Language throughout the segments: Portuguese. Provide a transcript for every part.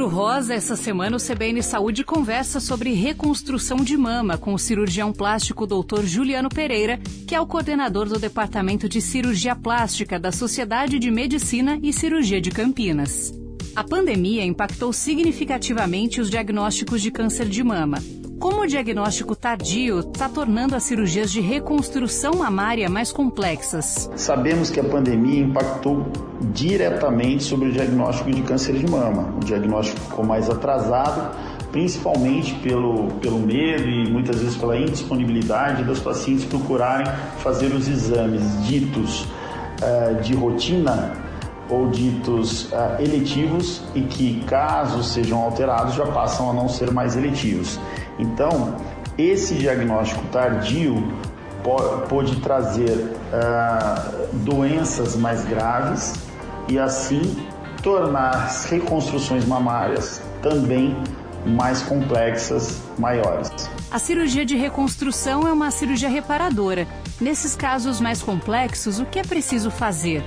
Rosa, essa semana o CBN Saúde conversa sobre reconstrução de mama com o cirurgião plástico Dr. Juliano Pereira, que é o coordenador do Departamento de Cirurgia Plástica da Sociedade de Medicina e Cirurgia de Campinas. A pandemia impactou significativamente os diagnósticos de câncer de mama. Como o diagnóstico tardio está tornando as cirurgias de reconstrução mamária mais complexas? Sabemos que a pandemia impactou diretamente sobre o diagnóstico de câncer de mama. O diagnóstico ficou mais atrasado, principalmente pelo medo e muitas vezes pela indisponibilidade das pacientes procurarem fazer os exames ditos de rotina ou ditos eletivos e que, caso sejam alterados, já passam a não ser mais eletivos. Então, esse diagnóstico tardio pode trazer doenças mais graves e, assim, tornar as reconstruções mamárias também mais complexas, maiores. A cirurgia de reconstrução é uma cirurgia reparadora. Nesses casos mais complexos, o que é preciso fazer?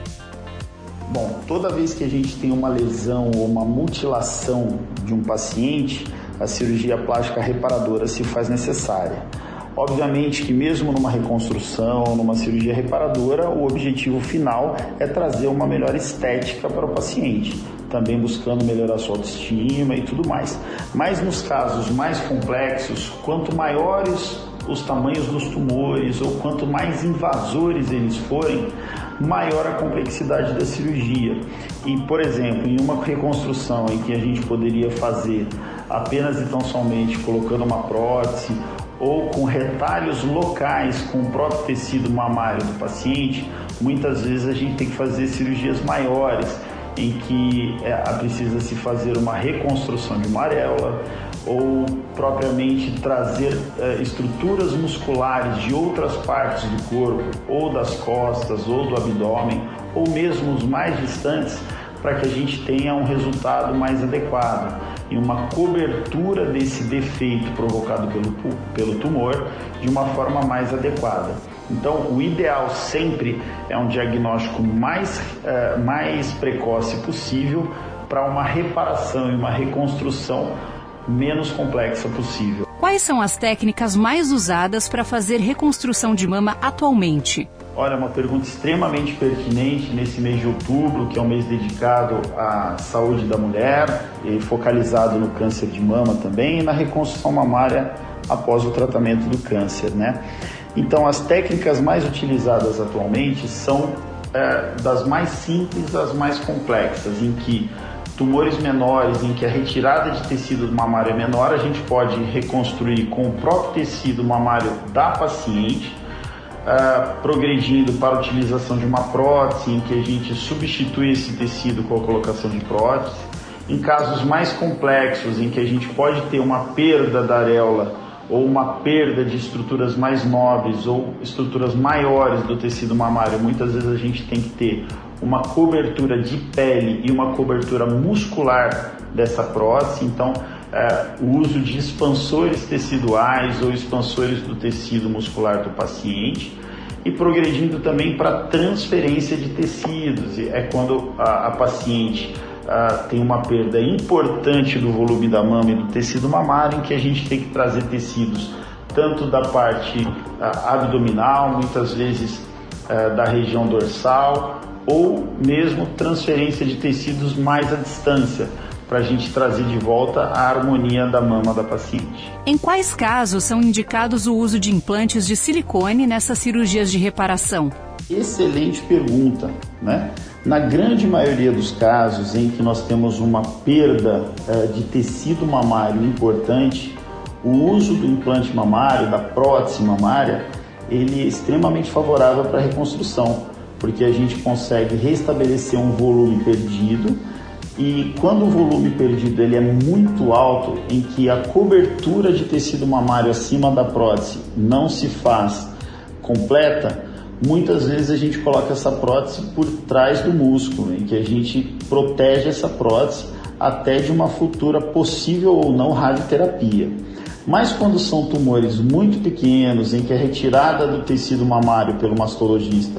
Bom, toda vez que a gente tem uma lesão ou uma mutilação de um paciente, a cirurgia plástica reparadora se faz necessária. Obviamente que mesmo numa reconstrução, numa cirurgia reparadora, o objetivo final é trazer uma melhor estética para o paciente, também buscando melhorar sua autoestima e tudo mais. Mas nos casos mais complexos, quanto maiores os tamanhos dos tumores ou quanto mais invasores eles forem, maior a complexidade da cirurgia. E, por exemplo, em uma reconstrução em que a gente poderia fazer apenas e tão somente colocando uma prótese ou com retalhos locais com o próprio tecido mamário do paciente, muitas vezes a gente tem que fazer cirurgias maiores, em que precisa se fazer uma reconstrução de uma areola ou propriamente trazer estruturas musculares de outras partes do corpo, ou das costas, ou do abdômen, ou mesmo os mais distantes, para que a gente tenha um resultado mais adequado e uma cobertura desse defeito provocado pelo tumor de uma forma mais adequada. Então, o ideal sempre é um diagnóstico mais precoce possível para uma reparação e uma reconstrução menos complexa possível. Quais são as técnicas mais usadas para fazer reconstrução de mama atualmente? Olha, uma pergunta extremamente pertinente nesse mês de outubro, que é um mês dedicado à saúde da mulher e focalizado no câncer de mama também e na reconstrução mamária após o tratamento do câncer, né? Então, as técnicas mais utilizadas atualmente são das mais simples às mais complexas, em que tumores menores, em que a retirada de tecido mamário é menor, a gente pode reconstruir com o próprio tecido mamário da paciente, progredindo para a utilização de uma prótese, em que a gente substitui esse tecido com a colocação de prótese. Em casos mais complexos, em que a gente pode ter uma perda da areola ou uma perda de estruturas mais nobres ou estruturas maiores do tecido mamário, muitas vezes a gente tem que ter uma cobertura de pele e uma cobertura muscular dessa prótese. Então, o uso de expansores teciduais ou expansores do tecido muscular do paciente, e progredindo também para transferência de tecidos. É quando a paciente tem uma perda importante do volume da mama e do tecido mamário, em que a gente tem que trazer tecidos tanto da parte abdominal, muitas vezes da região dorsal, ou mesmo transferência de tecidos mais à distância, para a gente trazer de volta a harmonia da mama da paciente. Em quais casos são indicados o uso de implantes de silicone nessas cirurgias de reparação? Excelente pergunta, né? Na grande maioria dos casos em que nós temos uma perda de tecido mamário importante, o uso do implante mamário, da prótese mamária, ele é extremamente favorável para a reconstrução, porque a gente consegue restabelecer um volume perdido. E quando o volume perdido ele é muito alto, em que a cobertura de tecido mamário acima da prótese não se faz completa, muitas vezes a gente coloca essa prótese por trás do músculo, em que a gente protege essa prótese até de uma futura possível ou não radioterapia. Mas quando são tumores muito pequenos, em que a retirada do tecido mamário pelo mastologista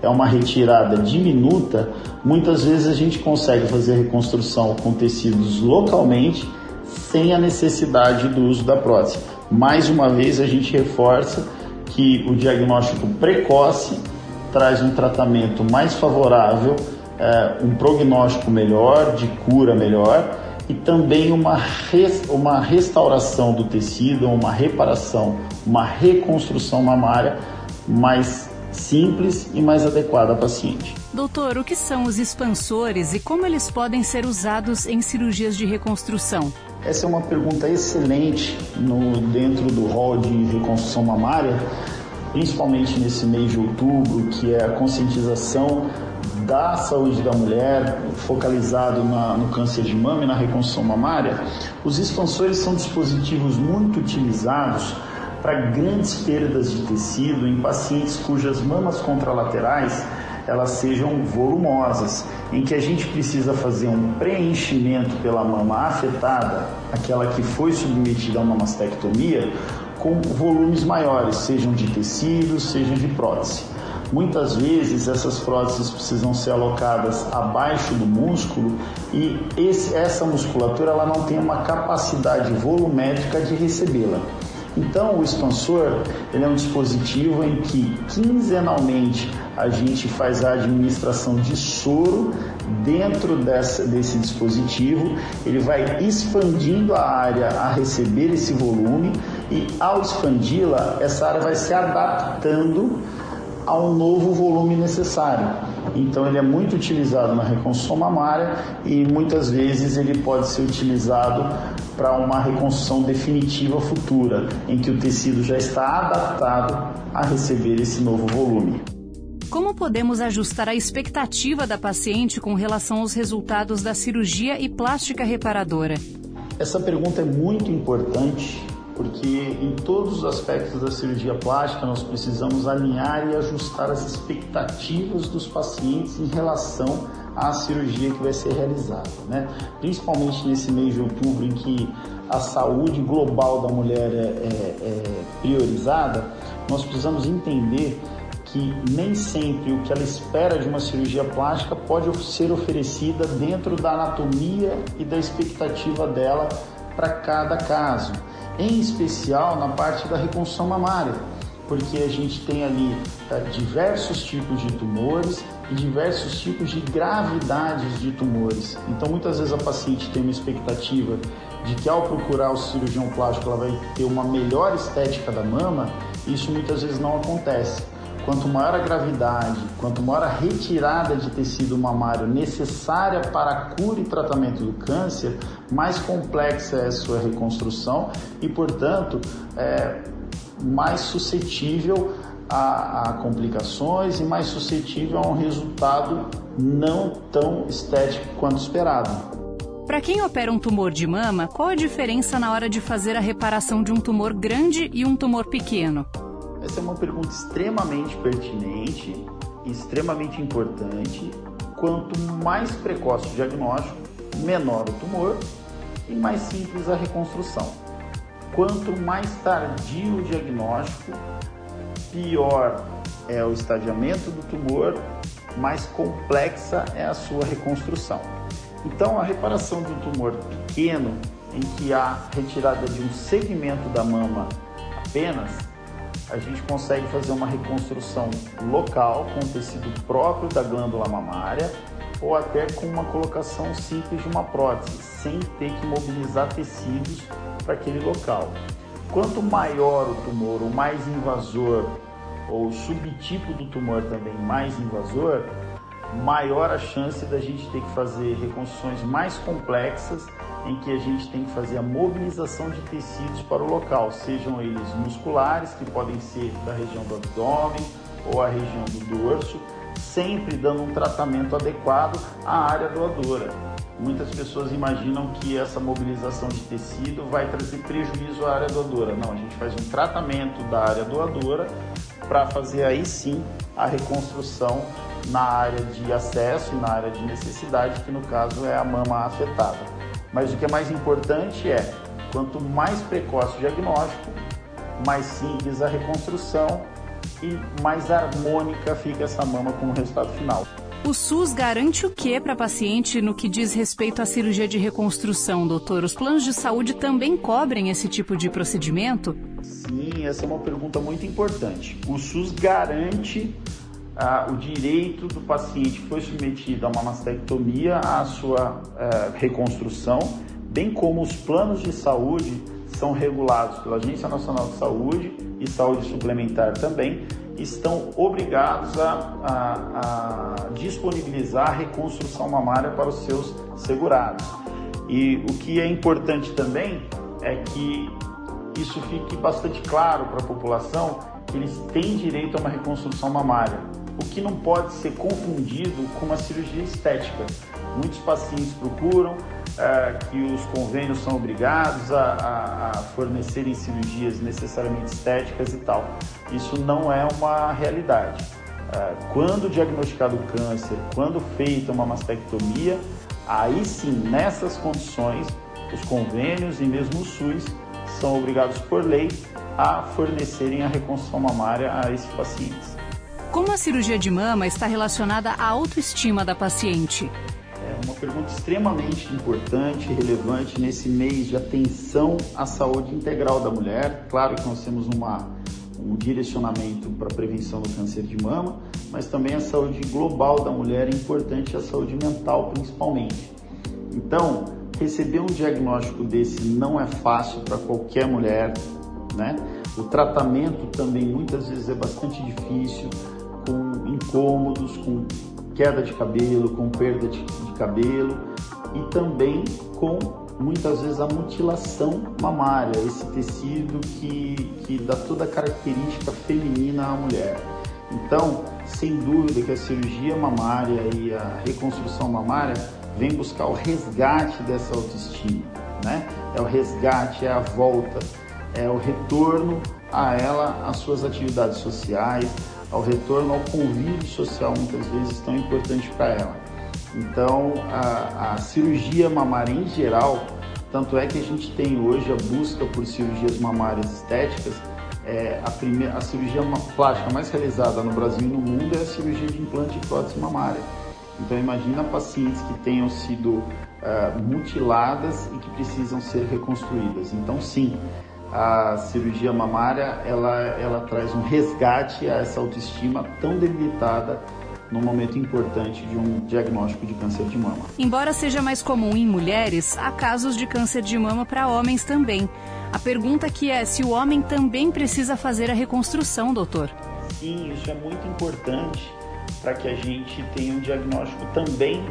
é uma retirada diminuta, muitas vezes a gente consegue fazer a reconstrução com tecidos localmente, sem a necessidade do uso da prótese. Mais uma vez, a gente reforça que o diagnóstico precoce traz um tratamento mais favorável, um prognóstico melhor, de cura melhor, e também uma restauração do tecido, uma reparação, uma reconstrução mamária mais simples e mais adequada ao paciente. Doutor, o que são os expansores e como eles podem ser usados em cirurgias de reconstrução? Essa é uma pergunta excelente dentro do rol de reconstrução mamária, principalmente nesse mês de outubro, que é a conscientização da saúde da mulher, focalizado no câncer de mama e na reconstrução mamária. Os expansores são dispositivos muito utilizados para grandes perdas de tecido em pacientes cujas mamas contralaterais elas sejam volumosas, em que a gente precisa fazer um preenchimento pela mama afetada, aquela que foi submetida a uma mastectomia, com volumes maiores, sejam de tecido, sejam de prótese. Muitas vezes essas próteses precisam ser alocadas abaixo do músculo e essa musculatura ela não tem uma capacidade volumétrica de recebê-la. Então o expansor ele é um dispositivo em que quinzenalmente a gente faz a administração de soro dentro desse dispositivo, ele vai expandindo a área a receber esse volume e ao expandi-la essa área vai se adaptando ao novo volume necessário. Então ele é muito utilizado na reconstrução mamária e muitas vezes ele pode ser utilizado para uma reconstrução definitiva futura, em que o tecido já está adaptado a receber esse novo volume. Como podemos ajustar a expectativa da paciente com relação aos resultados da cirurgia e plástica reparadora? Essa pergunta é muito importante, porque em todos os aspectos da cirurgia plástica nós precisamos alinhar e ajustar as expectativas dos pacientes em relação à cirurgia que vai ser realizada, né? Principalmente nesse mês de outubro em que a saúde global da mulher é priorizada, nós precisamos entender que nem sempre o que ela espera de uma cirurgia plástica pode ser oferecida dentro da anatomia e da expectativa dela para cada caso. Em especial na parte da reconstrução mamária, porque a gente tem ali diversos tipos de tumores e diversos tipos de gravidades de tumores. Então muitas vezes a paciente tem uma expectativa de que ao procurar o cirurgião plástico ela vai ter uma melhor estética da mama, e isso muitas vezes não acontece. Quanto maior a gravidade, quanto maior a retirada de tecido mamário necessária para a cura e tratamento do câncer, mais complexa é a sua reconstrução e, portanto, mais suscetível a complicações e mais suscetível a um resultado não tão estético quanto esperado. Para quem opera um tumor de mama, qual a diferença na hora de fazer a reparação de um tumor grande e um tumor pequeno? Essa é uma pergunta extremamente pertinente e extremamente importante. Quanto mais precoce o diagnóstico, menor o tumor e mais simples a reconstrução. Quanto mais tardio o diagnóstico, pior é o estadiamento do tumor, mais complexa é a sua reconstrução. Então, a reparação de um tumor pequeno, em que há retirada de um segmento da mama apenas, a gente consegue fazer uma reconstrução local com o tecido próprio da glândula mamária ou até com uma colocação simples de uma prótese, sem ter que mobilizar tecidos para aquele local. Quanto maior o tumor, ou mais invasor, ou o subtipo do tumor também mais invasor, maior a chance da gente ter que fazer reconstruções mais complexas, em que a gente tem que fazer a mobilização de tecidos para o local, sejam eles musculares, que podem ser da região do abdômen ou a região do dorso, sempre dando um tratamento adequado à área doadora. Muitas pessoas imaginam que essa mobilização de tecido vai trazer prejuízo à área doadora. Não, a gente faz um tratamento da área doadora para fazer aí sim a reconstrução na área de acesso e na área de necessidade, que no caso é a mama afetada. Mas o que é mais importante é, quanto mais precoce o diagnóstico, mais simples a reconstrução e mais harmônica fica essa mama como resultado final. O SUS garante o que para paciente no que diz respeito à cirurgia de reconstrução, doutor? Os planos de saúde também cobrem esse tipo de procedimento? Sim, essa é uma pergunta muito importante. O SUS garante o direito do paciente que foi submetido a uma mastectomia à sua reconstrução, bem como os planos de saúde são regulados pela Agência Nacional de Saúde e Saúde Suplementar também, estão obrigados a disponibilizar a reconstrução mamária para os seus segurados. E o que é importante também é que isso fique bastante claro para a população que eles têm direito a uma reconstrução mamária, o que não pode ser confundido com uma cirurgia estética. Muitos pacientes procuram que os convênios são obrigados a fornecerem cirurgias necessariamente estéticas e tal. Isso não é uma realidade. Quando diagnosticado o câncer, quando feita uma mastectomia, aí sim, nessas condições, os convênios e mesmo o SUS são obrigados por lei a fornecerem a reconstrução mamária a esses pacientes. Como a cirurgia de mama está relacionada à autoestima da paciente? É uma pergunta extremamente importante e relevante nesse mês de atenção à saúde integral da mulher. Claro que nós temos um direcionamento para a prevenção do câncer de mama, mas também a saúde global da mulher é importante, a saúde mental principalmente. Então, receber um diagnóstico desse não é fácil para qualquer mulher, né? O tratamento também muitas vezes é bastante difícil, com incômodos, com queda de cabelo, com perda de cabelo e também com muitas vezes a mutilação mamária, esse tecido que dá toda a característica feminina à mulher. Então, sem dúvida que a cirurgia mamária e a reconstrução mamária vem buscar o resgate dessa autoestima, né? É o resgate, é a volta, é o retorno a ela, às suas atividades sociais, ao retorno ao convívio social, muitas vezes tão importante para ela. Então, a cirurgia mamária em geral, tanto é que a gente tem hoje a busca por cirurgias mamárias estéticas, a cirurgia plástica mais realizada no Brasil e no mundo é a cirurgia de implante de prótese mamária. Então, imagina pacientes que tenham sido mutiladas e que precisam ser reconstruídas. Então, sim, a cirurgia mamária, ela traz um resgate a essa autoestima tão debilitada num momento importante de um diagnóstico de câncer de mama. Embora seja mais comum em mulheres, há casos de câncer de mama para homens também. A pergunta aqui é se o homem também precisa fazer a reconstrução, doutor. Sim, isso é muito importante para que a gente tenha um diagnóstico também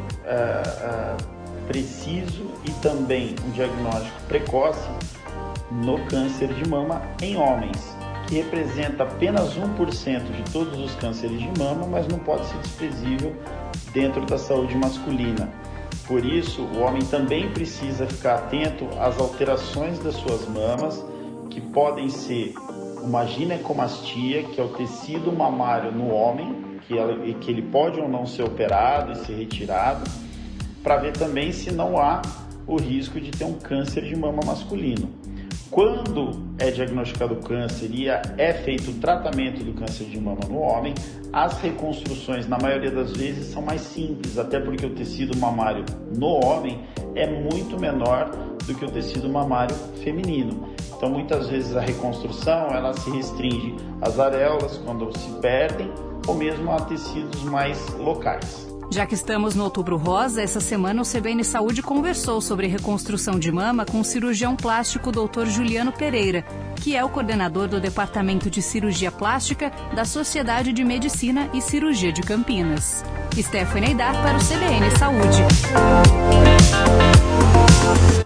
preciso e também um diagnóstico precoce no câncer de mama em homens, que representa apenas 1% de todos os cânceres de mama, mas não pode ser desprezível dentro da saúde masculina. Por isso, o homem também precisa ficar atento às alterações das suas mamas, que podem ser uma ginecomastia, que é o tecido mamário no homem, que ele pode ou não ser operado e ser retirado, para ver também se não há o risco de ter um câncer de mama masculino. Quando é diagnosticado o câncer e é feito o tratamento do câncer de mama no homem, as reconstruções, na maioria das vezes, são mais simples, até porque o tecido mamário no homem é muito menor do que o tecido mamário feminino. Então, muitas vezes a reconstrução ela se restringe às areolas quando se perdem ou mesmo a tecidos mais locais. Já que estamos no Outubro Rosa, essa semana o CBN Saúde conversou sobre reconstrução de mama com o cirurgião plástico Dr. Juliano Pereira, que é o coordenador do Departamento de Cirurgia Plástica da Sociedade de Medicina e Cirurgia de Campinas. Stephanie Aidar para o CBN Saúde.